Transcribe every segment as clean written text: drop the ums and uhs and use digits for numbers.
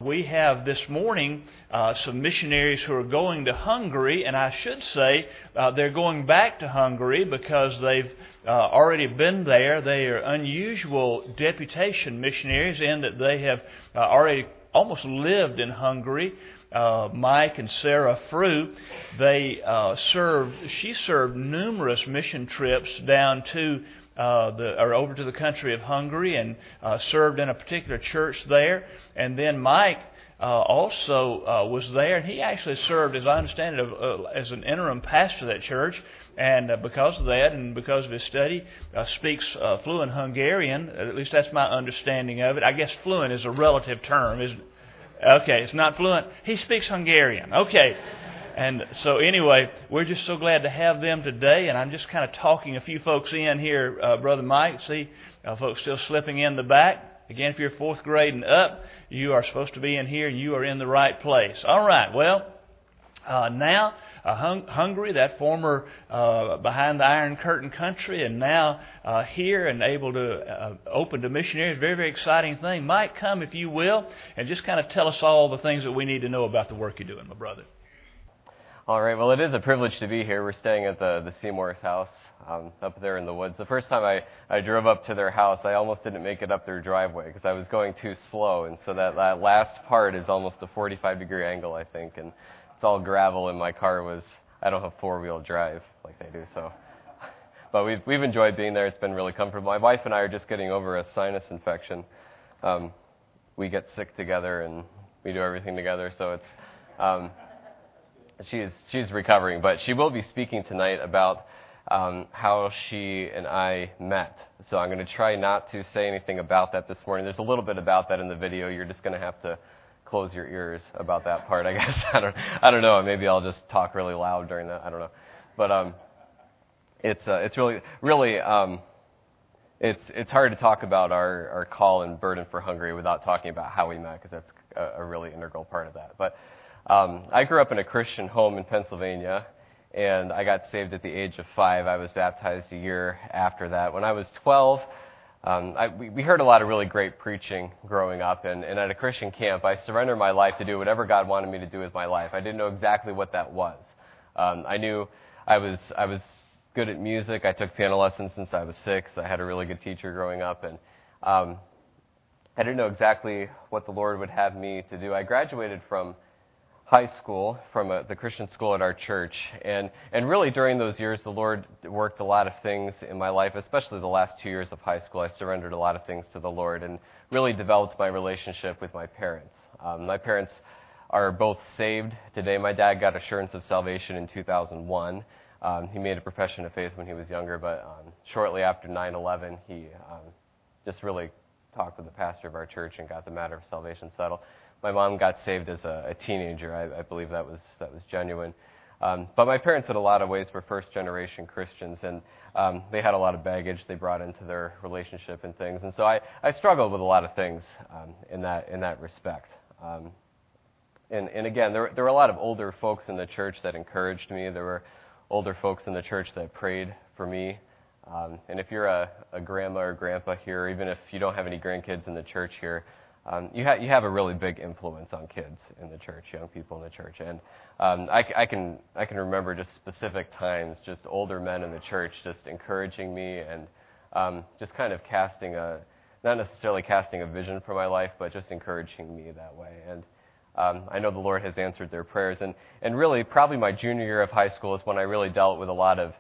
We have this morning some missionaries who are going to Hungary, and I should say they're going back to Hungary because they've already been there. They are unusual deputation missionaries in that they have already almost lived in Hungary. Mike and Sarah Frew, she served numerous mission trips down to over to the country of Hungary and served in a particular church there. And then Mike also was there, and he actually served, as I understand it, as an interim pastor of that church. And because of that, and because of his study, speaks fluent Hungarian. At least that's my understanding of it. I guess fluent is a relative term, isn't it? Okay, it's not fluent. He speaks Hungarian. Okay. And so anyway, we're just so glad to have them today, and I'm just kind of talking a few folks in here, Brother Mike. See, folks still slipping in the back. Again, if you're fourth grade and up, you are supposed to be in here, and you are in the right place. All right, well, now Hungary, that former behind the Iron Curtain country, and now here and able to open to missionaries. Very, very exciting thing. Mike, come if you will, and just kind of tell us all the things that we need to know about the work you're doing, my brother. All right. Well, it is a privilege to be here. We're staying at the Seymour's house up there in the woods. The first time I drove up to their house, I almost didn't make it up their driveway because I was going too slow. And so that last part is almost a 45-degree angle, I think. And it's all gravel, and my car I don't have four-wheel drive like they do. So, but we've enjoyed being there. It's been really comfortable. My wife and I are just getting over a sinus infection. We get sick together, and we do everything together. So it's... She's recovering, but she will be speaking tonight about how she and I met. So I'm going to try not to say anything about that this morning. There's a little bit about that in the video. You're just going to have to close your ears about that part, I guess. I don't know. Maybe I'll just talk really loud during that. I don't know. But it's really it's hard to talk about our call and burden for Hungary without talking about how we met, because that's a really integral part of that. But I grew up in a Christian home in Pennsylvania, and I got saved at the age of 5. I was baptized a year after that. When I was 12, we heard a lot of really great preaching growing up, and at a Christian camp, I surrendered my life to do whatever God wanted me to do with my life. I didn't know exactly what that was. I knew I was good at music. I took piano lessons since I was 6. I had a really good teacher growing up, and I didn't know exactly what the Lord would have me to do. I graduated from high school, from the Christian school at our church, and really during those years the Lord worked a lot of things in my life, especially the last 2 years of high school. I surrendered a lot of things to the Lord and really developed my relationship with my parents. My parents are both saved today. My dad got assurance of salvation in 2001. He made a profession of faith when he was younger, but shortly after 9/11 he just really talked with the pastor of our church and got the matter of salvation settled. My mom got saved as a teenager. I believe that was genuine. But my parents, in a lot of ways, were first-generation Christians, and they had a lot of baggage they brought into their relationship and things. And so I struggled with a lot of things in that respect. And again, there were a lot of older folks in the church that encouraged me. There were older folks in the church that prayed for me. And if you're a grandma or grandpa here, even if you don't have any grandkids in the church here, you have a really big influence on kids in the church, young people in the church, and I can remember just specific times, just older men in the church just encouraging me and just kind of not necessarily casting a vision for my life, but just encouraging me that way. And I know the Lord has answered their prayers, and really probably my junior year of high school is when I really dealt with a lot of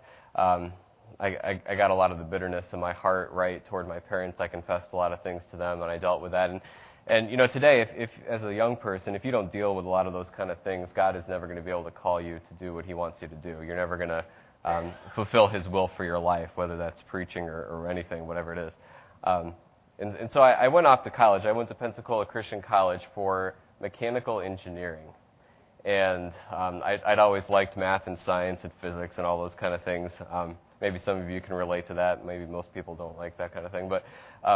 I got a lot of the bitterness in my heart right toward my parents. I confessed a lot of things to them, and I dealt with that. And you know, today, if as a young person, if you don't deal with a lot of those kind of things, God is never going to be able to call you to do what He wants you to do. You're never going to fulfill His will for your life, whether that's preaching or anything, whatever it is. And so I went off to college. I went to Pensacola Christian College for mechanical engineering. And I'd always liked math and science and physics and all those kind of things. Maybe some of you can relate to that. Maybe most people don't like that kind of thing. But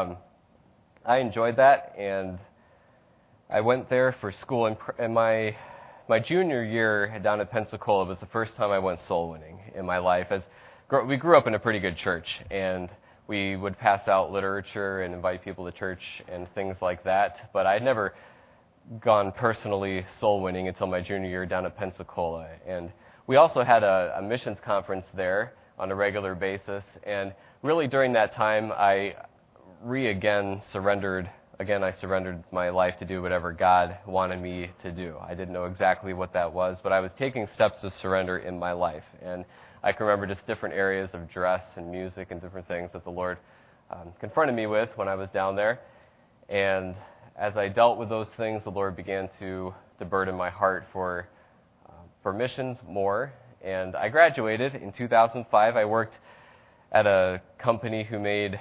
I enjoyed that, and I went there for school. And my junior year down at Pensacola was the first time I went soul winning in my life. We grew up in a pretty good church, and we would pass out literature and invite people to church and things like that. But I'd never gone personally soul winning until my junior year down at Pensacola. And we also had a missions conference there on a regular basis. And really during that time, I surrendered my life to do whatever God wanted me to do. I didn't know exactly what that was, but I was taking steps to surrender in my life. And I can remember just different areas of dress and music and different things that the Lord confronted me with when I was down there. And as I dealt with those things, the Lord began to burden my heart for missions more. And I graduated in 2005. I worked at a company who made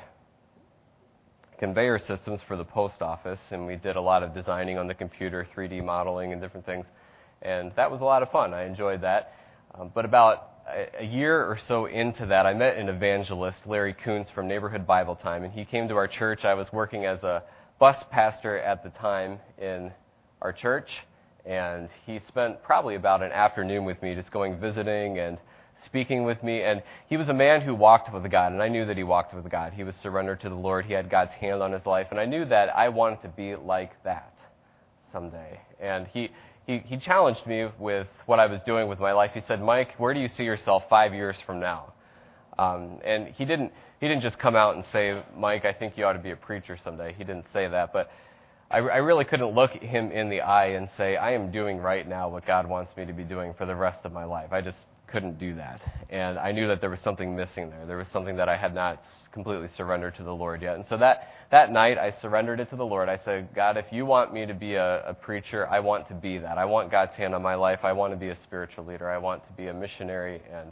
conveyor systems for the post office, and we did a lot of designing on the computer, 3D modeling and different things. And that was a lot of fun. I enjoyed that. But about a year or so into that, I met an evangelist, Larry Kuntz from Neighborhood Bible Time, and he came to our church. I was working as a bus pastor at the time in our church, and he spent probably about an afternoon with me just going visiting and speaking with me. And he was a man who walked with God, and I knew that he walked with God. He was surrendered to the Lord. He had God's hand on his life, and I knew that I wanted to be like that someday. And he challenged me with what I was doing with my life. He said, "Mike, where do you see yourself 5 years from now?" And he didn't just come out and say, "Mike, I think you ought to be a preacher someday." He didn't say that, but I really couldn't look him in the eye and say, "I am doing right now what God wants me to be doing for the rest of my life." I just couldn't do that. And I knew that there was something missing there. There was something that I had not completely surrendered to the Lord yet. And so that night, I surrendered it to the Lord. I said, "God, if you want me to be a preacher, I want to be that. I want God's hand on my life. I want to be a spiritual leader. I want to be a missionary, and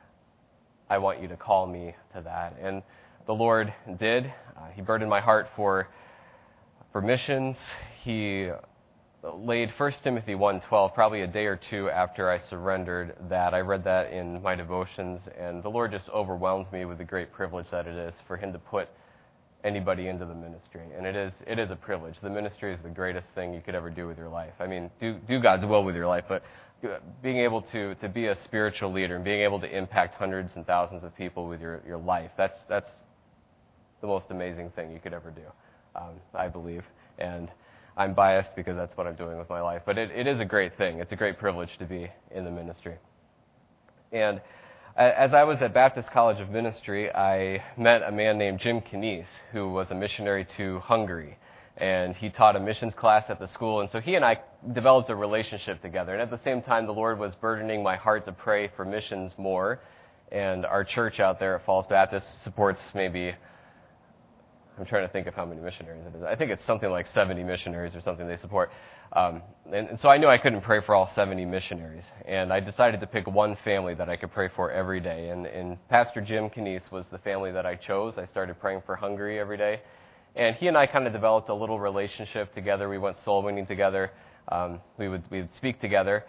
I want you to call me to that." And the Lord did. He burdened my heart for missions. He laid 1 Timothy 1:12, probably a day or two after I surrendered that. I read that in my devotions, and the Lord just overwhelmed me with the great privilege that it is for Him to put anybody into the ministry. And it is a privilege. The ministry is the greatest thing you could ever do with your life. I mean, do God's will with your life, but being able to be a spiritual leader and being able to impact hundreds and thousands of people with your life, that's the most amazing thing you could ever do, I believe. And I'm biased because that's what I'm doing with my life. But it is a great thing. It's a great privilege to be in the ministry. And as I was at Baptist College of Ministry, I met a man named Jim Knies, who was a missionary to Hungary. And he taught a missions class at the school. And so he and I developed a relationship together. And at the same time, the Lord was burdening my heart to pray for missions more. And our church out there at Falls Baptist supports maybe, I'm trying to think of how many missionaries it is. I think it's something like 70 missionaries or something they support. And so I knew I couldn't pray for all 70 missionaries. And I decided to pick one family that I could pray for every day. And Pastor Jim Knies was the family that I chose. I started praying for Hungary every day. And he and I kind of developed a little relationship together. We went soul winning together. We would speak together.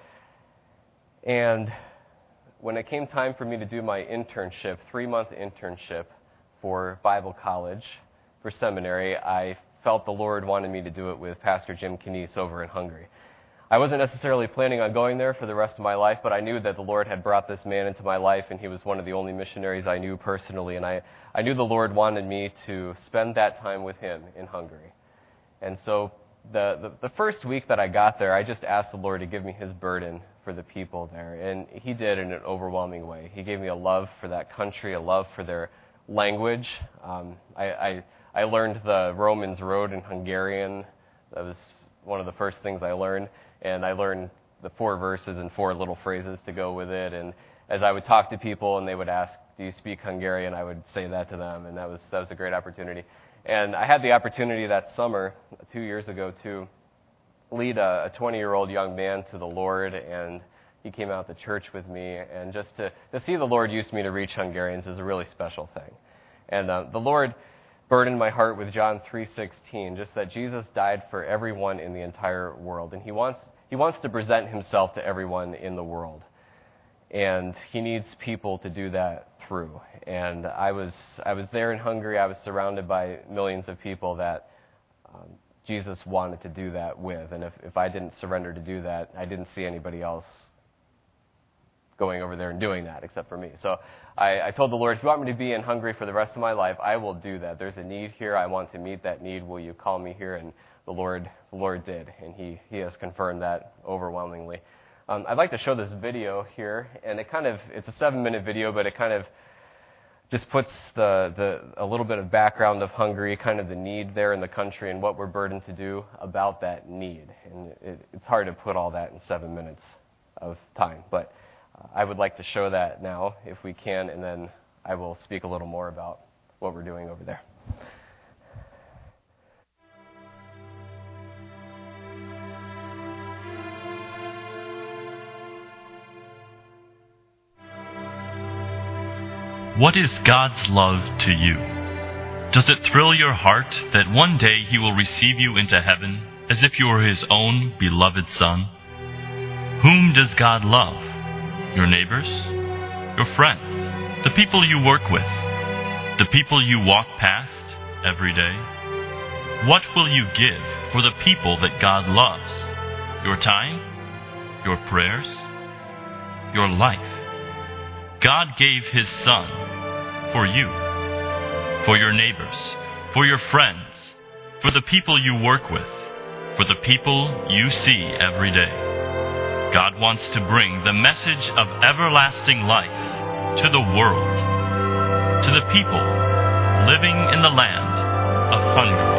And when it came time for me to do my internship, 3-month internship for Bible college, for seminary, I felt the Lord wanted me to do it with Pastor Jim Knies over in Hungary. I wasn't necessarily planning on going there for the rest of my life, but I knew that the Lord had brought this man into my life, and he was one of the only missionaries I knew personally, and I knew the Lord wanted me to spend that time with him in Hungary. And so the first week that I got there, I just asked the Lord to give me his burden for the people there, and he did in an overwhelming way. He gave me a love for that country, a love for their language. I learned the Romans Road in Hungarian. That was one of the first things I learned. And I learned the 4 verses and 4 little phrases to go with it. And as I would talk to people and they would ask, "Do you speak Hungarian?" I would say that to them. And that was a great opportunity. And I had the opportunity that summer, 2 years ago, to lead a 20-year-old young man to the Lord. And he came out to church with me. And just to see the Lord use me to reach Hungarians is a really special thing. And the Lord burdened my heart with John 3:16, just that Jesus died for everyone in the entire world, and he wants to present himself to everyone in the world, and he needs people to do that through. And I was there in Hungary. I was surrounded by millions of people that Jesus wanted to do that with, and if I didn't surrender to do that, I didn't see anybody else going over there and doing that except for me. So I told the Lord, if you want me to be in Hungary for the rest of my life, I will do that. There's a need here. I want to meet that need. Will you call me here? And the Lord did, and He has confirmed that overwhelmingly. I'd like to show this video here, and it's a 7-minute video, but it kind of just puts a little bit of background of Hungary, kind of the need there in the country and what we're burdened to do about that need. And it's hard to put all that in 7 minutes of time, but I would like to show that now if we can, and then I will speak a little more about what we're doing over there. What is God's love to you? Does it thrill your heart that one day He will receive you into heaven as if you were His own beloved Son? Whom does God love? Your neighbors? Your friends? The people you work with? The people you walk past every day? What will you give for the people that God loves? Your time? Your prayers? Your life? God gave His Son for you, for your neighbors, for your friends, for the people you work with, for the people you see every day. God wants to bring the message of everlasting life to the world, to the people living in the land of Hungary.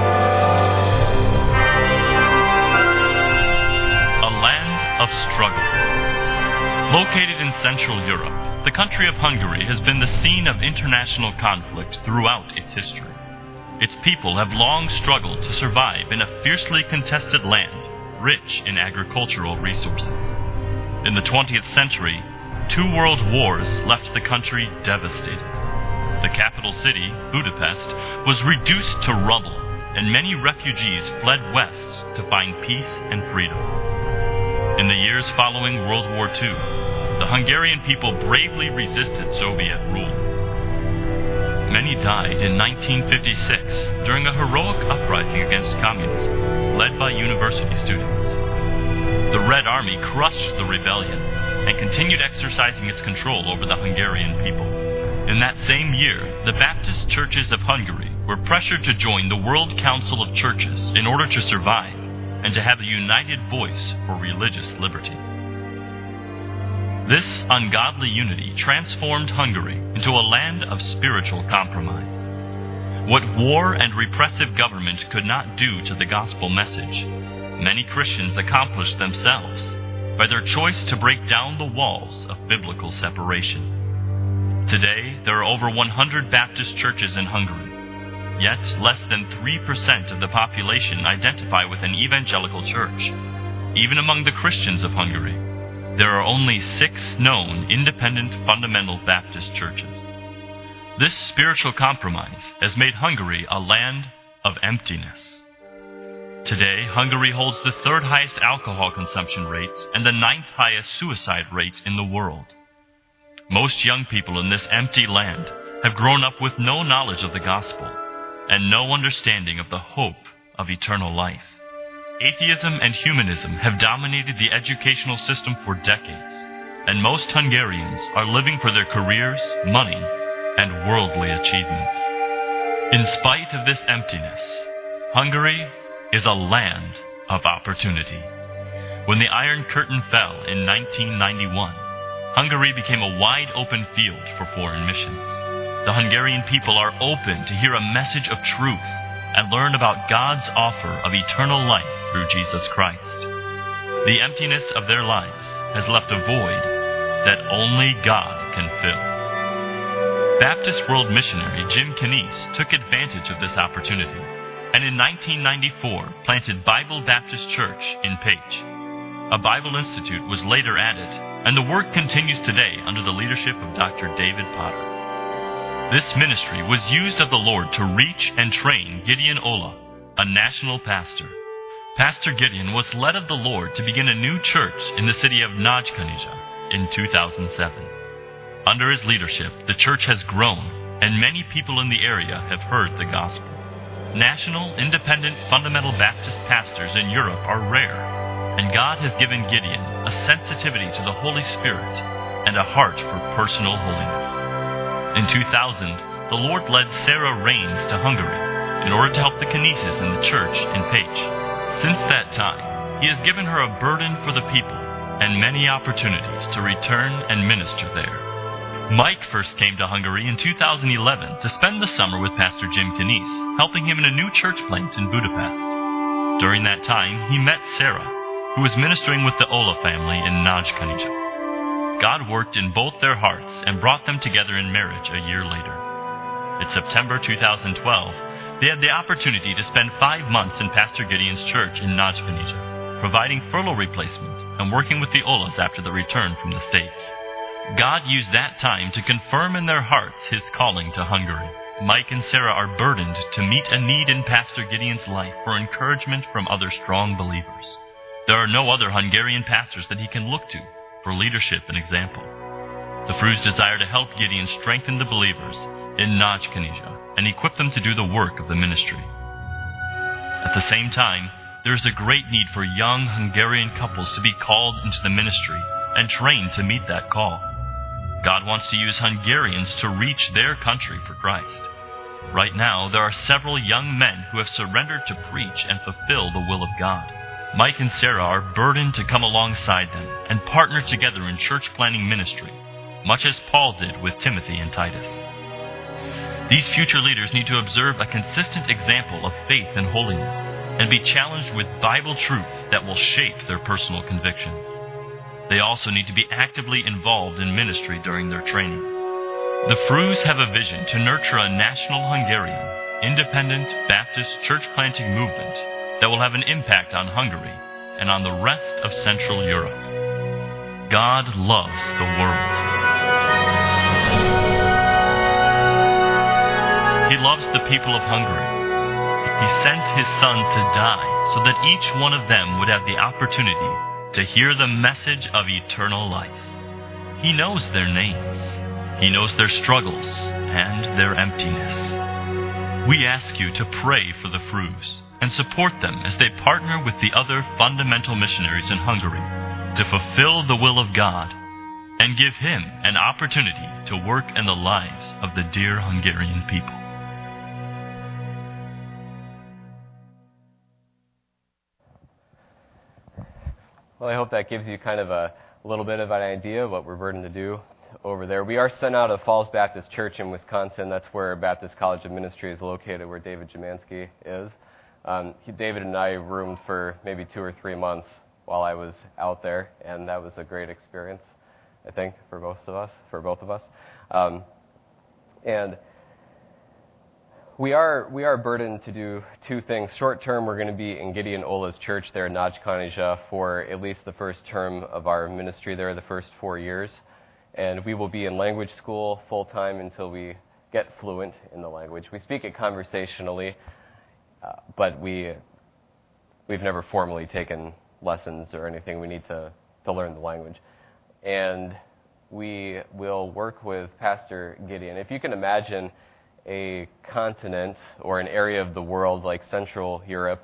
A land of struggle. Located in Central Europe, the country of Hungary has been the scene of international conflict throughout its history. Its people have long struggled to survive in a fiercely contested land, rich in agricultural resources. In the 20th century, 2 world wars left the country devastated. The capital city, Budapest, was reduced to rubble, and many refugees fled west to find peace and freedom. In the years following World War II, the Hungarian people bravely resisted Soviet rule. Many died in 1956 during a heroic uprising against communism, led by university students. The Red Army crushed the rebellion and continued exercising its control over the Hungarian people. In that same year, the Baptist churches of Hungary were pressured to join the World Council of Churches in order to survive and to have a united voice for religious liberty. This ungodly unity transformed Hungary into a land of spiritual compromise. What war and repressive government could not do to the gospel message, many Christians accomplished themselves by their choice to break down the walls of biblical separation. Today, there are over 100 Baptist churches in Hungary, yet less than 3% of the population identify with an evangelical church. Even among the Christians of Hungary, there are only 6 known independent fundamental Baptist churches. This spiritual compromise has made Hungary a land of emptiness. Today, Hungary holds the 3rd highest alcohol consumption rate and the 9th highest suicide rate in the world. Most young people in this empty land have grown up with no knowledge of the gospel and no understanding of the hope of eternal life. Atheism and humanism have dominated the educational system for decades, and most Hungarians are living for their careers, money, and worldly achievements. In spite of this emptiness, Hungary is a land of opportunity. When the Iron Curtain fell in 1991, Hungary became a wide-open field for foreign missions. The Hungarian people are open to hear a message of truth and learn about God's offer of eternal life through Jesus Christ. The emptiness of their lives has left a void that only God can fill. Baptist world missionary Jim Kanice took advantage of this opportunity and in 1994 planted Bible Baptist Church in Page. A Bible Institute was later added, and the work continues today under the leadership of Dr. David Potter. This ministry was used of the Lord to reach and train Gideon Ola, a national pastor. Pastor Gideon was led of the Lord to begin a new church in the city of Nagykanizsa in 2007. Under his leadership, the church has grown, and many people in the area have heard the gospel. National, independent, fundamental Baptist pastors in Europe are rare, and God has given Gideon a sensitivity to the Holy Spirit and a heart for personal holiness. In 2000, the Lord led Sarah Rains to Hungary in order to help the Kinesis in the church in Pécs. Since that time, he has given her a burden for the people and many opportunities to return and minister there. Mike first came to Hungary in 2011 to spend the summer with Pastor Jim Kinis, helping him in a new church plant in Budapest. During that time, he met Sarah, who was ministering with the Ola family in Nagykanizsa. God worked in both their hearts and brought them together in marriage a year later. In September 2012, they had the opportunity to spend 5 months in Pastor Gideon's church in Nagykanizsa, providing furlough replacement and working with the Olas after the return from the States. God used that time to confirm in their hearts his calling to Hungary. Mike and Sarah are burdened to meet a need in Pastor Gideon's life for encouragement from other strong believers. There are no other Hungarian pastors that he can look to for leadership and example. The Frus desire to help Gideon strengthen the believers in Nagykanizsa and equip them to do the work of the ministry. At the same time, there is a great need for young Hungarian couples to be called into the ministry and trained to meet that call. God wants to use Hungarians to reach their country for Christ. Right now, there are several young men who have surrendered to preach and fulfill the will of God. Mike and Sarah are burdened to come alongside them and partner together in church planting ministry, much as Paul did with Timothy and Titus. These future leaders need to observe a consistent example of faith and holiness and be challenged with Bible truth that will shape their personal convictions. They also need to be actively involved in ministry during their training. The Frus have a vision to nurture a national Hungarian, independent Baptist church planting movement that will have an impact on Hungary and on the rest of Central Europe. God loves the world. He loves the people of Hungary. He sent his Son to die so that each one of them would have the opportunity to hear the message of eternal life. He knows their names. He knows their struggles and their emptiness. We ask you to pray for the Frus and support them as they partner with the other fundamental missionaries in Hungary to fulfill the will of God and give him an opportunity to work in the lives of the dear Hungarian people. Well, I hope that gives you kind of a little bit of an idea of what we're burdened to do over there. We are sent out of Falls Baptist Church in Wisconsin. That's where Baptist College of Ministry is located, where David Jemansky is. David and I roomed for maybe 2 or 3 months while I was out there, and that was a great experience, I think, for both of us. And we are burdened to do 2 things. Short term, we're going to be in Gideon Ola's church there in Nagykanizsa for at least the first term of our ministry there, the first 4 years. And we will be in language school full time until we get fluent in the language. We speak it conversationally, but we've never formally taken lessons or anything. We need to learn the language. And we will work with Pastor Gideon. If you can imagine a continent or an area of the world like Central Europe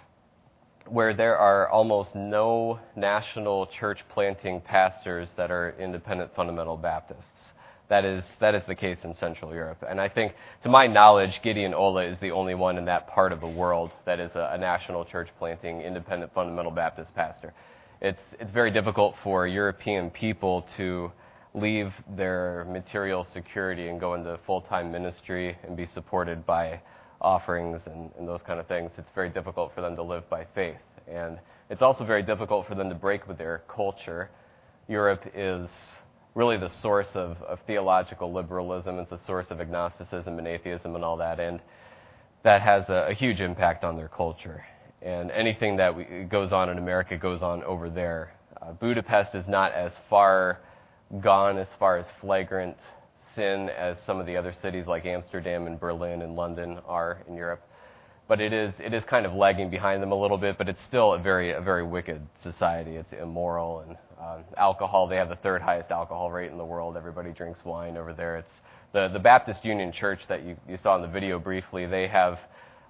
where there are almost no national church planting pastors that are independent fundamental Baptists. That is the case in Central Europe. And I think, to my knowledge, Gideon Ola is the only one in that part of the world that is a national church planting independent fundamental Baptist pastor. It's very difficult for European people to leave their material security and go into full-time ministry and be supported by offerings and those kind of things. It's very difficult for them to live by faith. And it's also very difficult for them to break with their culture. Europe is really the source of theological liberalism. It's a source of agnosticism and atheism and all that. And that has a huge impact on their culture. And anything that goes on in America goes on over there. Budapest is not as far gone as far as flagrant sin as some of the other cities like Amsterdam and Berlin and London are in Europe. But it is kind of lagging behind them a little bit, but it's still a very wicked society. It's immoral, and alcohol, they have the 3rd highest alcohol rate in the world. Everybody drinks wine over there. It's the Baptist Union Church that you saw in the video briefly. They have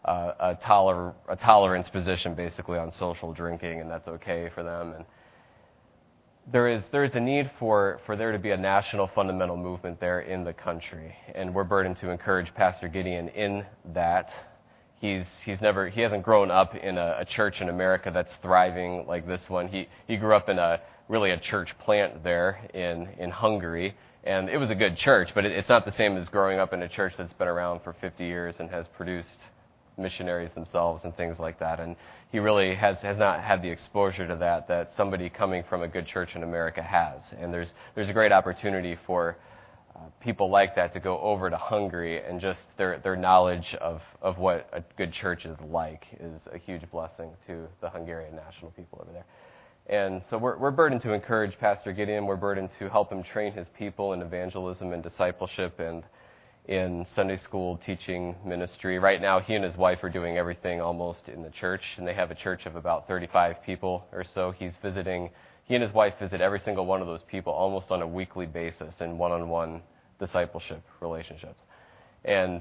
a tolerance position basically on social drinking, and that's okay for them. And there is a need for there to be a national fundamental movement there in the country, and we're burdened to encourage Pastor Gideon in that. he hasn't grown up in a church in America that's thriving like this one. He grew up in a church plant there in Hungary, and it was a good church, but it's not the same as growing up in a church that's been around for 50 years and has produced missionaries themselves and things like that. And he really has not had the exposure to that somebody coming from a good church in America has. And there's a great opportunity for people like that to go over to Hungary, and just their knowledge of what a good church is like is a huge blessing to the Hungarian national people over there. And so we're burdened to encourage Pastor Gideon. We're burdened to help him train his people in evangelism and discipleship and in Sunday school teaching ministry. Right now, he and his wife are doing everything almost in the church, and they have a church of about 35 people or so. He and his wife visit every single one of those people almost on a weekly basis in one-on-one discipleship relationships. And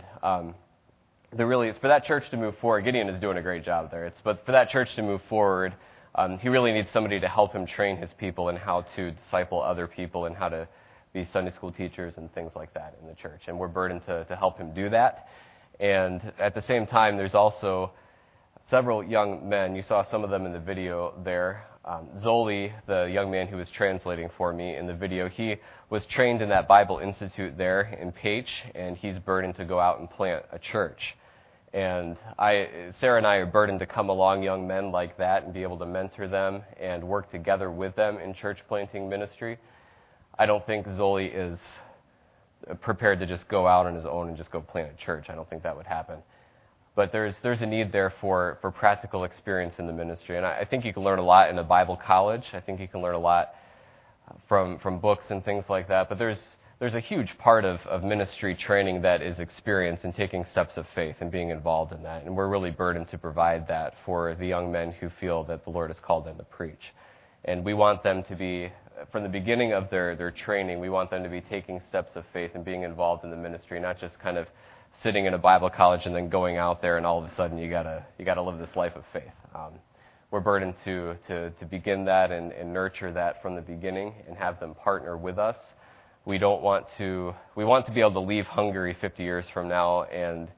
it's for that church to move forward. Gideon is doing a great job there. But for that church to move forward, he really needs somebody to help him train his people in how to disciple other people and how to be Sunday school teachers and things like that in the church. And we're burdened to help him do that. And at the same time, there's also several young men. You saw some of them in the video there. Zoli, the young man who was translating for me in the video, he was trained in that Bible Institute there in Paich, and he's burdened to go out and plant a church. And Sarah and I are burdened to come along young men like that and be able to mentor them and work together with them in church planting ministry. I don't think Zoli is prepared to just go out on his own and just go plant a church. I don't think that would happen. But there's a need there for practical experience in the ministry. And I think you can learn a lot in a Bible college. I think you can learn a lot from books and things like that. But there's a huge part of ministry training that is experience and taking steps of faith and being involved in that. And we're really burdened to provide that for the young men who feel that the Lord has called them to preach. And we want them to be, from the beginning of their training, we want them to be taking steps of faith and being involved in the ministry, not just kind of sitting in a Bible college and then going out there and all of a sudden you gotta live this life of faith. We're burdened to begin that and nurture that from the beginning and have them partner with us. We want to be able to leave Hungary 50 years from now and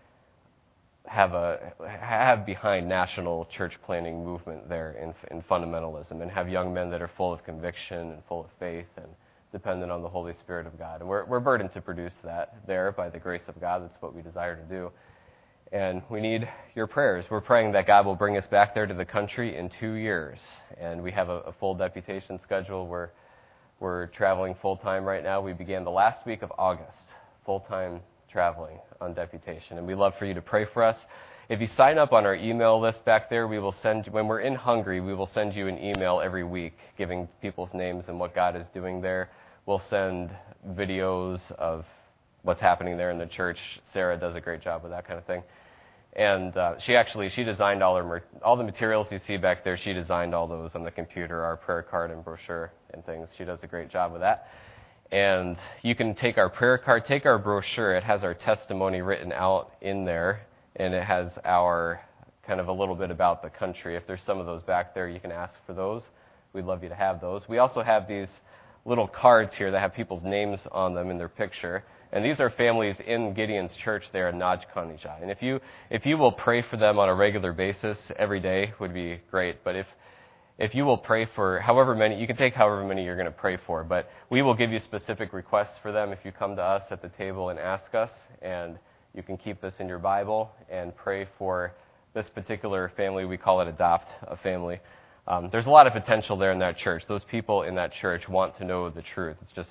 have behind national church planting movement there in fundamentalism, and have young men that are full of conviction and full of faith and dependent on the Holy Spirit of God. And we're burdened to produce that there by the grace of God. That's what we desire to do. And we need your prayers. We're praying that God will bring us back there to the country in 2 years. And we have a full deputation schedule. We're traveling full-time right now. We began the last week of August, full-time traveling on deputation. And we'd love for you to pray for us. If you sign up on our email list back there, we will send, when we're in Hungary, we will send you an email every week giving people's names and what God is doing there. We'll send videos of what's happening there in the church. Sarah does a great job with that kind of thing. And she designed all the materials you see back there. She designed all those on the computer, our prayer card and brochure and things. She does a great job with that. And you can take our prayer card, take our brochure. It has our testimony written out in there, and it has our kind of a little bit about the country. If there's some of those back there, you can ask for those. We'd love you to have those. We also have these little cards here that have people's names on them in their picture. And these are families in Gideon's church there in Nagy-Kanizsa. And if you will pray for them on a regular basis every day would be great. But if you will pray for however many, you can take however many you're going to pray for. But we will give you specific requests for them if you come to us at the table and ask us. And you can keep this in your Bible and pray for this particular family. We call it Adopt a Family. There's a lot of potential there in that church. Those people in that church want to know the truth. It's just,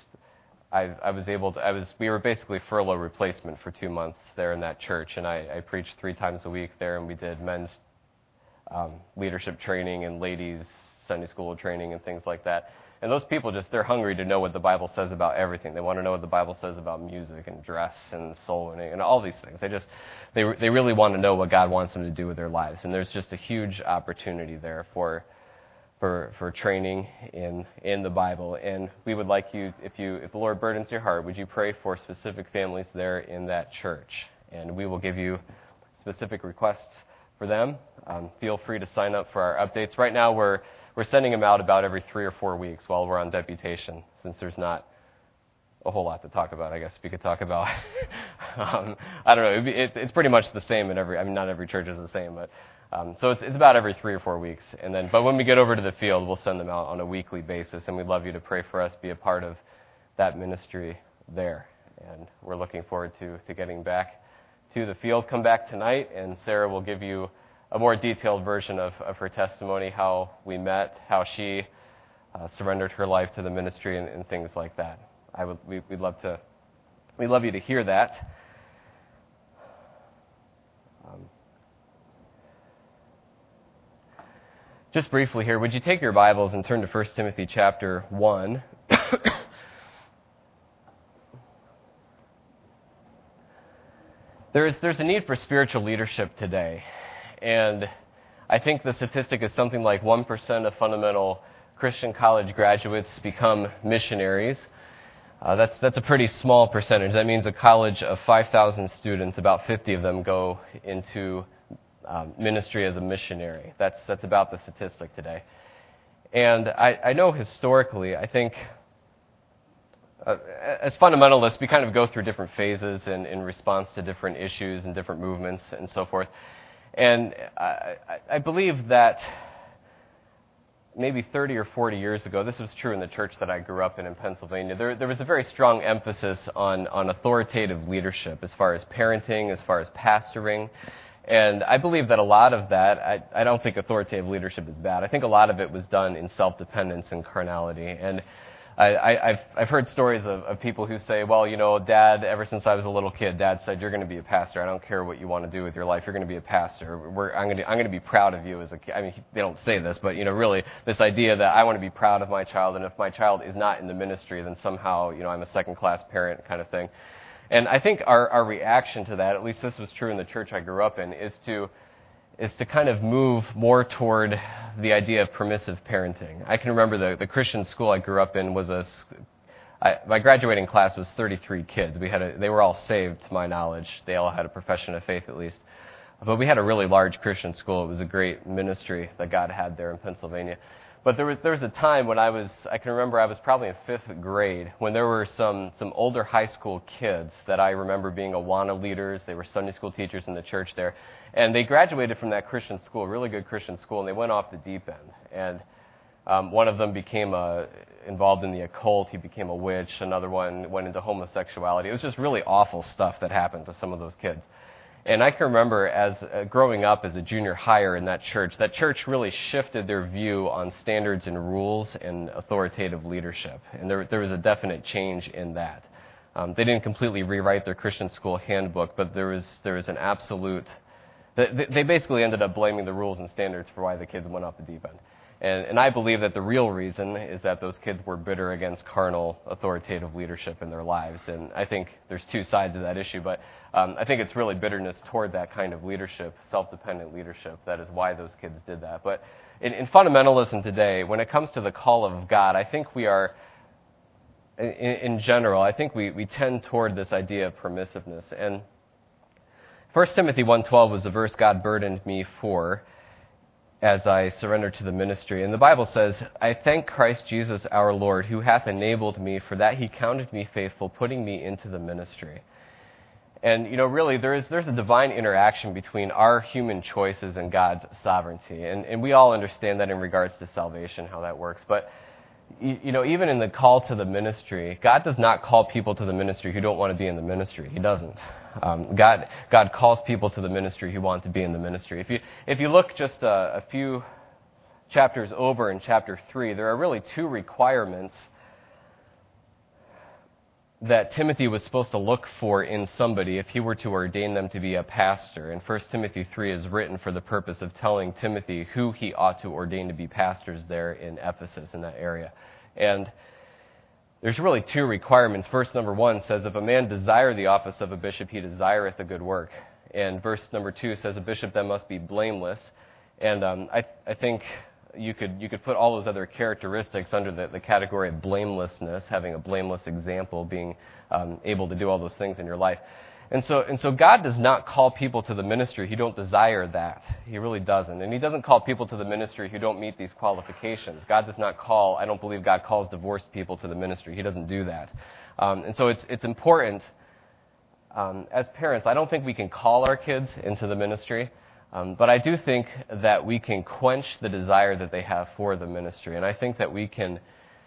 we were basically furlough replacement for 2 months there in that church, and I preached 3 times a week there, and we did men's leadership training and ladies' Sunday school training and things like that. And those people they're hungry to know what the Bible says about everything. They want to know what the Bible says about music and dress and soul winning and all these things. They really want to know what God wants them to do with their lives. And there's just a huge opportunity there for training in the Bible. And we would like you, if the Lord burdens your heart, would you pray for specific families there in that church? And we will give you specific requests for them. Feel free to sign up for our updates. Right now we're sending them out about every 3 or 4 weeks while we're on deputation, since there's not a whole lot to talk about. I guess we could talk about I don't know. It's pretty much the same in every. I mean, not every church is the same, but so it's about every 3 or 4 weeks. And then, but when we get over to the field, we'll send them out on a weekly basis, and we'd love you to pray for us, be a part of that ministry there. And we're looking forward to getting back to the field. Come back tonight, and Sarah will give you a more detailed version of her testimony, how we met, how she surrendered her life to the ministry, and things like that. We'd love you to hear that. Just briefly here, would you take your Bibles and turn to 1 Timothy chapter 1? There's a need for spiritual leadership today, and I think the statistic is something like 1% of fundamental Christian college graduates become missionaries. That's a pretty small percentage. That means a college of 5,000 students, about 50 of them go into ministry as a missionary. That's about the statistic today. And I know historically, I think as fundamentalists, we kind of go through different phases in response to different issues and different movements and so forth. And I believe that maybe 30 or 40 years ago, this was true in the church that I grew up in Pennsylvania, there was a very strong emphasis on authoritative leadership as far as parenting, as far as pastoring. And I believe that a lot of that, I don't think authoritative leadership is bad. I think a lot of it was done in self-dependence and carnality. And I've heard stories of people who say, well, you know, Dad, ever since I was a little kid, Dad said, you're going to be a pastor. I don't care what you want to do with your life. You're going to be a pastor. I'm going to be proud of you as a kid. I mean, they don't say this, but, you know, really this idea that I want to be proud of my child, and if my child is not in the ministry, then somehow, you know, I'm a second-class parent kind of thing. And I think our reaction to that, at least this was true in the church I grew up in, is to kind of move more toward the idea of permissive parenting. I can remember the Christian school I grew up in was my graduating class was 33 kids. They were all saved, to my knowledge. They all had a profession of faith at least. But we had a really large Christian school. It was a great ministry that God had there in Pennsylvania. But there was a time when I can remember I was probably in 5th grade when there were some older high school kids that I remember being Awana leaders. They were Sunday school teachers in the church there. And they graduated from that Christian school, a really good Christian school, and they went off the deep end. And one of them became involved in the occult. He became a witch. Another one went into homosexuality. It was just really awful stuff that happened to some of those kids. And I can remember as growing up as a junior higher in that church really shifted their view on standards and rules and authoritative leadership. And there was a definite change in that. They didn't completely rewrite their Christian school handbook, but there was an absolute... They basically ended up blaming the rules and standards for why the kids went off the deep end. And I believe that the real reason is that those kids were bitter against carnal, authoritative leadership in their lives. And I think there's two sides to that issue, but I think it's really bitterness toward that kind of leadership, self-dependent leadership, that is why those kids did that. But in fundamentalism today, when it comes to the call of God, I think we are, in general, I think we tend toward this idea of permissiveness. And 1 Timothy 1:12 was the verse God burdened me for as I surrendered to the ministry. And the Bible says, I thank Christ Jesus our Lord, who hath enabled me, for that he counted me faithful, putting me into the ministry. And, you know, really, there's a divine interaction between our human choices and God's sovereignty. And we all understand that in regards to salvation, how that works. But, you know, even in the call to the ministry, God does not call people to the ministry who don't want to be in the ministry. He doesn't. God calls people to the ministry who want to be in the ministry. If you look just a few chapters over in chapter 3, there are really 2 requirements that Timothy was supposed to look for in somebody if he were to ordain them to be a pastor. And 1 Timothy 3 is written for the purpose of telling Timothy who he ought to ordain to be pastors there in Ephesus, in that area. And there's really 2 requirements. Verse number 1 says, if a man desire the office of a bishop, he desireth a good work. And verse number 2 says, a bishop then must be blameless. And I think you could put all those other characteristics under the category of blamelessness, having a blameless example, being able to do all those things in your life. And so God does not call people to the ministry who don't desire that. He really doesn't. And he doesn't call people to the ministry who don't meet these qualifications. God does not call, I don't believe God calls divorced people to the ministry. He doesn't do that. And so it's important as parents, I don't think we can call our kids into the ministry, but I do think that we can quench the desire that they have for the ministry, and I think that we can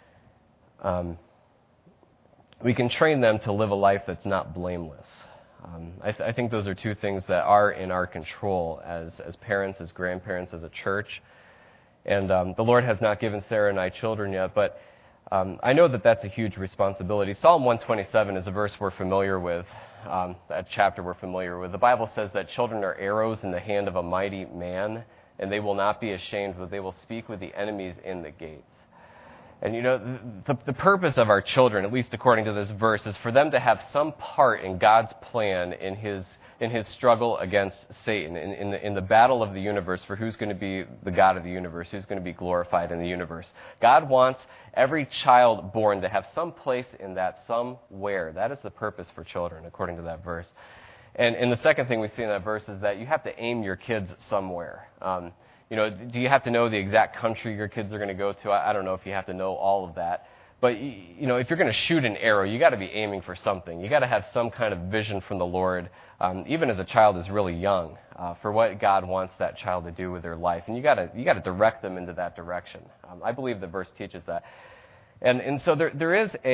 train them to live a life that's not blameless. I think those are two things that are in our control as parents, as grandparents, as a church. And the Lord has not given Sarah and I children yet, but I know that that's a huge responsibility. Psalm 127 is a verse we're familiar with, that chapter we're familiar with. The Bible says that children are arrows in the hand of a mighty man, and they will not be ashamed, but they will speak with the enemies in the gates. And the purpose of our children, at least according to this verse, is for them to have some part in God's plan in his struggle against Satan, in the battle of the universe for who's going to be the God of the universe, who's going to be glorified in the universe. God wants every child born to have some place in that somewhere. That is the purpose for children, according to that verse. And the second thing we see in that verse is that you have to aim your kids somewhere. Do you have to know the exact country your kids are going to go to? I don't know if you have to know all of that. But, if you're going to shoot an arrow, you got to be aiming for something. You got to have some kind of vision from the Lord, even as a child is really young, for what God wants that child to do with their life. And you got to direct them into that direction. I believe the verse teaches that. And so there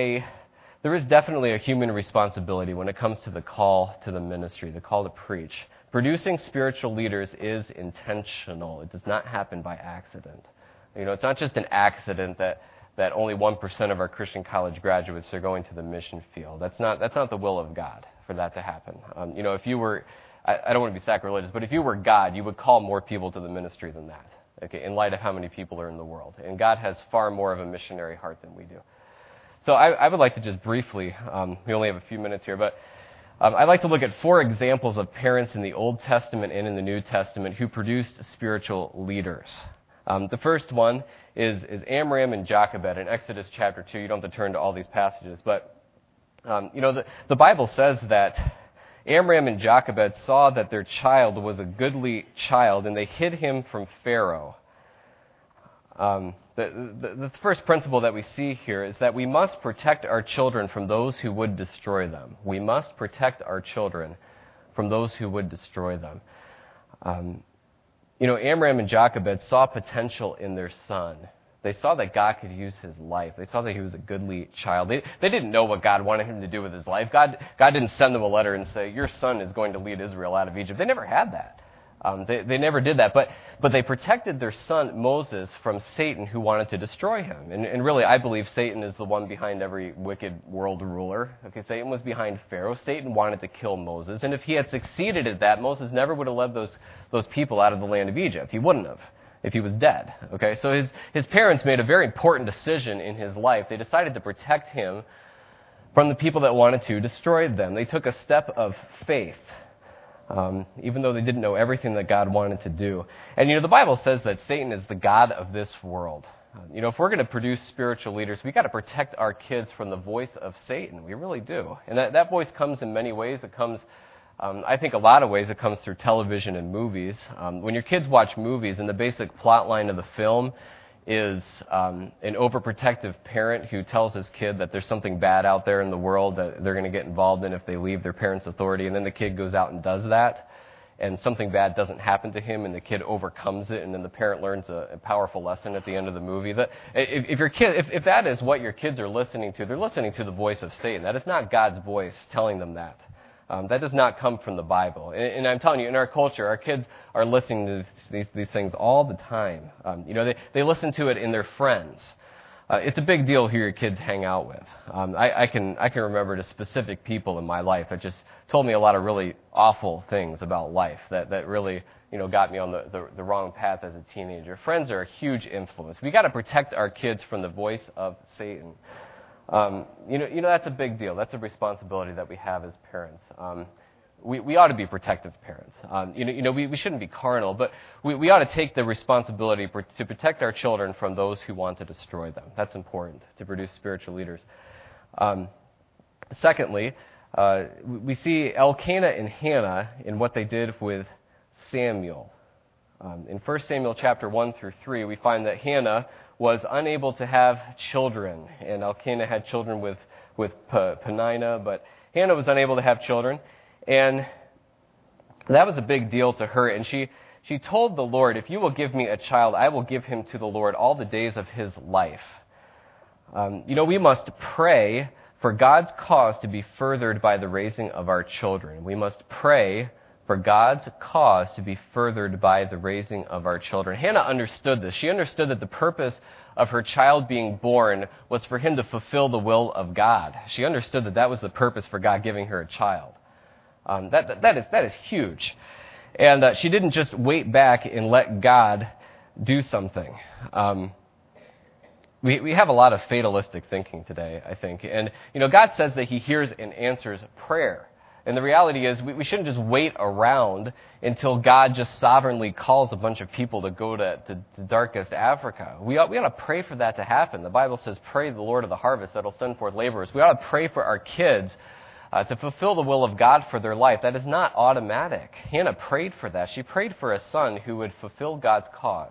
is definitely a human responsibility when it comes to the call to the ministry, the call to preach. Producing spiritual leaders is intentional. It does not happen by accident. It's not just an accident that only 1% of our Christian college graduates are going to the mission field. That's not the will of God for that to happen. If you were, I don't want to be sacrilegious, but if you were God, you would call more people to the ministry than that, okay, in light of how many people are in the world. And God has far more of a missionary heart than we do. So I would like to just briefly, we only have a few minutes here, but I'd like to look at 4 examples of parents in the Old Testament and in the New Testament who produced spiritual leaders. The first one is Amram and Jochebed in Exodus chapter 2. You don't have to turn to all these passages, but the Bible says that Amram and Jochebed saw that their child was a goodly child, and they hid him from Pharaoh. The first principle that we see here is that we must protect our children from those who would destroy them. We must protect our children from those who would destroy them. Amram and Jochebed saw potential in their son. They saw that God could use his life. They saw that he was a goodly child. They didn't know what God wanted him to do with his life. God didn't send them a letter and say, your son is going to lead Israel out of Egypt. They never had that. They never did that, but they protected their son Moses from Satan, who wanted to destroy him. And really, I believe Satan is the one behind every wicked world ruler. Okay, Satan was behind Pharaoh. Satan wanted to kill Moses, and if he had succeeded at that, Moses never would have led those people out of the land of Egypt. He wouldn't have, if he was dead. Okay, so his parents made a very important decision in his life. They decided to protect him from the people that wanted to destroy them. They took a step of faith. Even though they didn't know everything that God wanted to do. And, the Bible says that Satan is the god of this world. If we're going to produce spiritual leaders, we've got to protect our kids from the voice of Satan. We really do. And that voice comes in many ways. It comes, I think a lot of ways, it comes through television and movies. When your kids watch movies and the basic plot line of the film is an overprotective parent who tells his kid that there's something bad out there in the world that they're going to get involved in if they leave their parents' authority, and then the kid goes out and does that, and something bad doesn't happen to him, and the kid overcomes it, and then the parent learns a powerful lesson at the end of the movie. If that is what your kids are listening to, they're listening to the voice of Satan. That is not God's voice telling them that. That does not come from the Bible. And I'm telling you, in our culture, our kids are listening to these things all the time. They listen to it in their friends. It's a big deal who your kids hang out with. I can remember the specific people in my life that just told me a lot of really awful things about life that really got me on the wrong path as a teenager. Friends are a huge influence. We got to protect our kids from the voice of Satan. That's a big deal. That's a responsibility that we have as parents. We ought to be protective parents. We shouldn't be carnal, but we ought to take the responsibility to protect our children from those who want to destroy them. That's important, to produce spiritual leaders. Secondly, we see Elkanah and Hannah in what they did with Samuel. In 1 Samuel chapter 1 through 3, we find that Hannah was unable to have children, and Elkanah had children with Peninnah, but Hannah was unable to have children. And that was a big deal to her. And she told the Lord, if you will give me a child, I will give him to the Lord all the days of his life. We must pray for God's cause to be furthered by the raising of our children. We must pray for God's cause to be furthered by the raising of our children. Hannah understood this. She understood that the purpose of her child being born was for him to fulfill the will of God. She understood that that was the purpose for God giving her a child. That is huge. And she didn't just wait back and let God do something. We have a lot of fatalistic thinking today, I think. And, God says that he hears and answers prayer. And the reality is we shouldn't just wait around until God just sovereignly calls a bunch of people to go to the darkest Africa. We ought to pray for that to happen. The Bible says, pray the Lord of the harvest that will send forth laborers. We ought to pray for our kids to fulfill the will of God for their life. That is not automatic. Hannah prayed for that. She prayed for a son who would fulfill God's cause.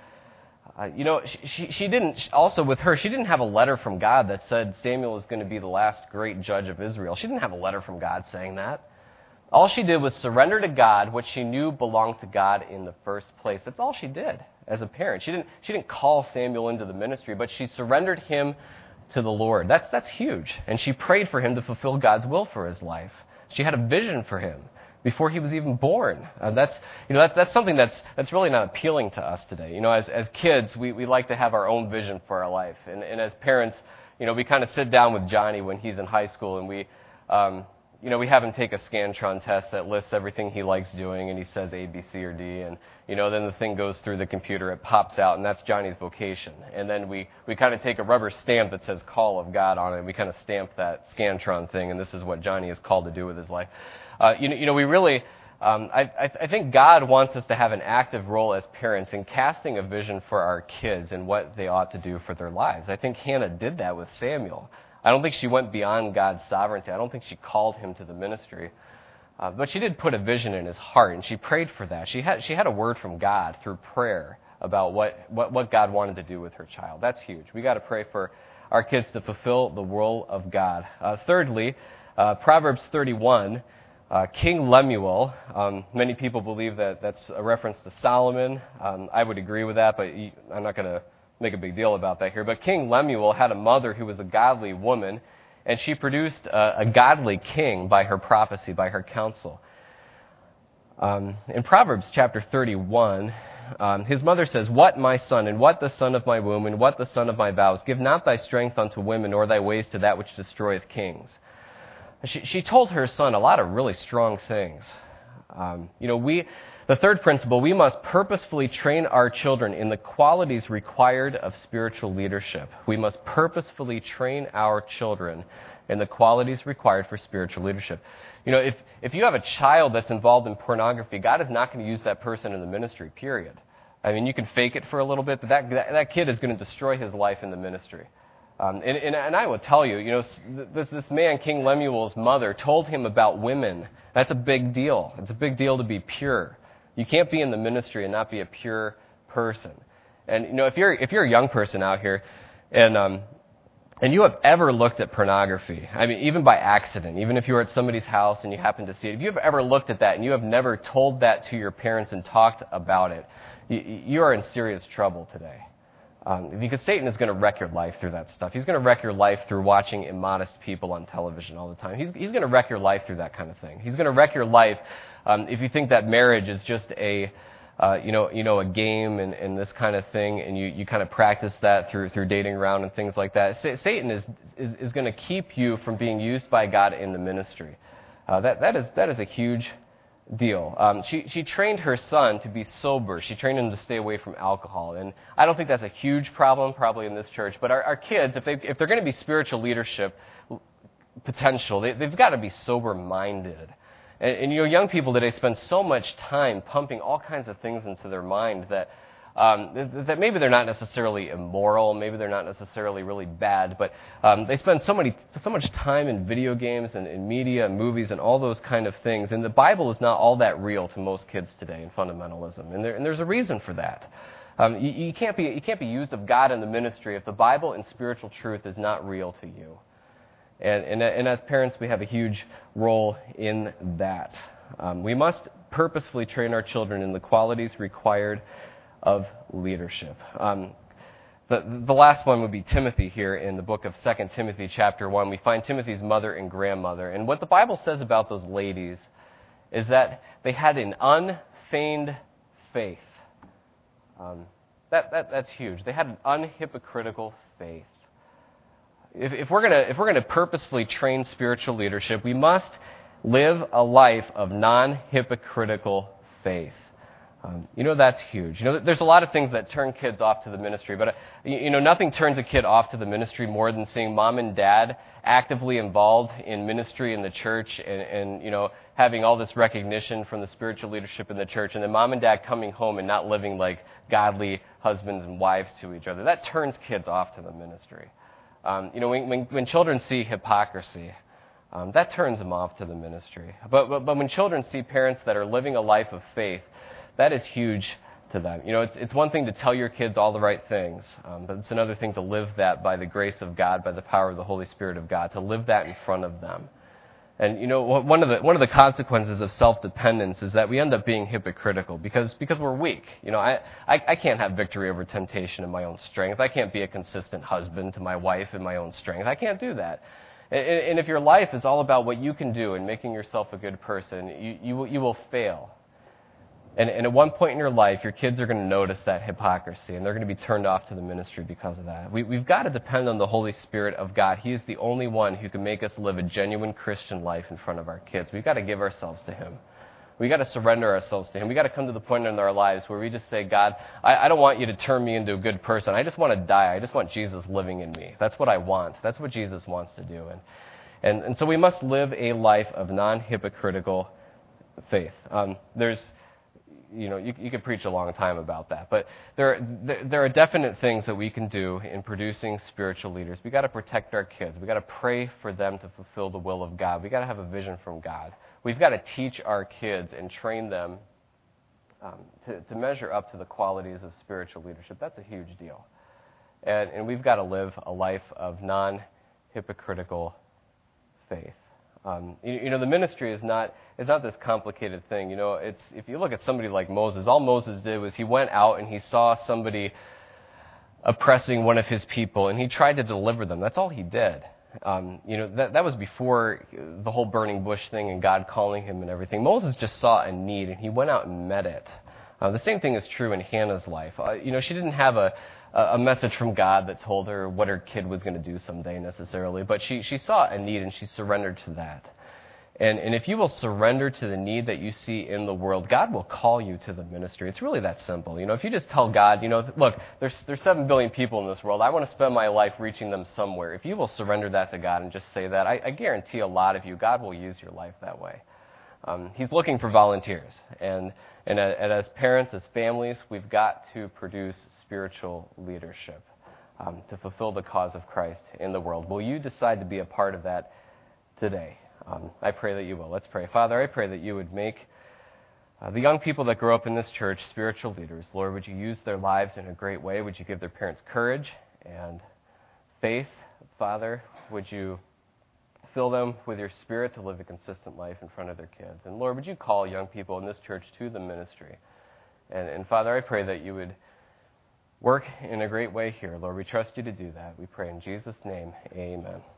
She didn't, also with her, she didn't have a letter from God that said Samuel is going to be the last great judge of Israel. She didn't have a letter from God saying that. All she did was surrender to God what she knew belonged to God in the first place. That's all she did as a parent. She didn't call Samuel into the ministry, but she surrendered him to the Lord. That's huge. And she prayed for him to fulfill God's will for his life. She had a vision for him before he was even born. That's something that's really not appealing to us today. As kids, we like to have our own vision for our life. And as parents, we kind of sit down with Johnny when he's in high school and we have him take a Scantron test that lists everything he likes doing, and he says A, B, C, or D, and, then the thing goes through the computer, it pops out, and that's Johnny's vocation. And then we kind of take a rubber stamp that says Call of God on it, and we kind of stamp that Scantron thing, and this is what Johnny is called to do with his life. We really, I think God wants us to have an active role as parents in casting a vision for our kids and what they ought to do for their lives. I think Hannah did that with Samuel. I don't think she went beyond God's sovereignty. I don't think she called him to the ministry. But she did put a vision in his heart, and she prayed for that. She had a word from God through prayer about what God wanted to do with her child. That's huge. We got to pray for our kids to fulfill the will of God. Thirdly, Proverbs 31, King Lemuel. Many people believe that that's a reference to Solomon. I would agree with that, but I'm not going to make a big deal about that here. But King Lemuel had a mother who was a godly woman, and she produced a godly king by her prophecy, by her counsel. In Proverbs chapter 31, his mother says, "What, my son, and what the son of my womb, and what the son of my vows? Give not thy strength unto women, nor thy ways to that which destroyeth kings." She told her son a lot of really strong things. The third principle, we must purposefully train our children in the qualities required of spiritual leadership. We must purposefully train our children in the qualities required for spiritual leadership. If you have a child that's involved in pornography, God is not going to use that person in the ministry, period. I mean, you can fake it for a little bit, but that kid is going to destroy his life in the ministry. And I will tell you, this man, King Lemuel's mother, told him about women. That's a big deal. It's a big deal to be pure. You can't be in the ministry and not be a pure person. And if you're a young person out here, and you have ever looked at pornography, I mean, even by accident, even if you were at somebody's house and you happen to see it, if you have ever looked at that and you have never told that to your parents and talked about it, you are in serious trouble today. Because Satan is going to wreck your life through that stuff. He's going to wreck your life through watching immodest people on television all the time. He's going to wreck your life through that kind of thing. He's going to wreck your life if you think that marriage is just a game and this kind of thing, and you kind of practice that through dating around and things like that. Satan is going to keep you from being used by God in the ministry. That is a huge deal. She trained her son to be sober. She trained him to stay away from alcohol. And I don't think that's a huge problem, probably in this church. But our kids, if they're going to be spiritual leadership potential, they've got to be sober-minded. And young people today spend so much time pumping all kinds of things into their mind that maybe they're not necessarily immoral, maybe they're not necessarily really bad, but they spend so much time in video games and in media and movies and all those kind of things. And the Bible is not all that real to most kids today in fundamentalism, and there's a reason for that. You can't be used of God in the ministry if the Bible and spiritual truth is not real to you. And as parents, we have a huge role in that. We must purposefully train our children in the qualities required of leadership. The last one would be Timothy here in the book of 2 Timothy chapter 1. We find Timothy's mother and grandmother. And what the Bible says about those ladies is that they had an unfeigned faith. That's huge. They had an unhypocritical faith. If we're going to purposefully train spiritual leadership, we must live a life of non-hypocritical faith. That's huge. There's a lot of things that turn kids off to the ministry, but nothing turns a kid off to the ministry more than seeing mom and dad actively involved in ministry in the church and having all this recognition from the spiritual leadership in the church, and then mom and dad coming home and not living like godly husbands and wives to each other. That turns kids off to the ministry. When children see hypocrisy, that turns them off to the ministry. But when children see parents that are living a life of faith, that is huge to them. It's one thing to tell your kids all the right things, but it's another thing to live that by the grace of God, by the power of the Holy Spirit of God, to live that in front of them. And one of the consequences of self-dependence is that we end up being hypocritical because we're weak. I can't have victory over temptation in my own strength. I can't be a consistent husband to my wife in my own strength. I can't do that. And if your life is all about what you can do and making yourself a good person, you will fail. And at one point in your life, your kids are going to notice that hypocrisy, and they're going to be turned off to the ministry because of that. We've got to depend on the Holy Spirit of God. He is the only one who can make us live a genuine Christian life in front of our kids. We've got to give ourselves to Him. We've got to surrender ourselves to Him. We've got to come to the point in our lives where we just say, God, I don't want you to turn me into a good person. I just want to die. I just want Jesus living in me. That's what I want. That's what Jesus wants to do. And so we must live a life of non-hypocritical faith. You could preach a long time about that, but there are definite things that we can do in producing spiritual leaders. We've got to protect our kids. We've got to pray for them to fulfill the will of God. We've got to have a vision from God. We've got to teach our kids and train them to measure up to the qualities of spiritual leadership. That's a huge deal. And we've got to live a life of non-hypocritical faith. The ministry is not this complicated thing. If you look at somebody like Moses, all Moses did was he went out and he saw somebody oppressing one of his people, and he tried to deliver them. That's all he did. That was before the whole burning bush thing and God calling him and everything. Moses just saw a need, and he went out and met it. The same thing is true in Hannah's life. She didn't have a message from God that told her what her kid was going to do someday necessarily, but she saw a need and she surrendered to that. And if you will surrender to the need that you see in the world, God will call you to the ministry. It's really that simple. If you just tell God, look, there's 7 billion people in this world. I want to spend my life reaching them somewhere. If you will surrender that to God and just say that, I guarantee a lot of you, God will use your life that way. He's looking for volunteers. And as parents, as families, we've got to produce spiritual leadership to fulfill the cause of Christ in the world. Will you decide to be a part of that today? I pray that you will. Let's pray. Father, I pray that you would make the young people that grow up in this church spiritual leaders. Lord, would you use their lives in a great way? Would you give their parents courage and faith? Father, would you fill them with your Spirit to live a consistent life in front of their kids? And Lord, would you call young people in this church to the ministry? And Father, I pray that you would work in a great way here. Lord, we trust you to do that. We pray in Jesus' name, amen.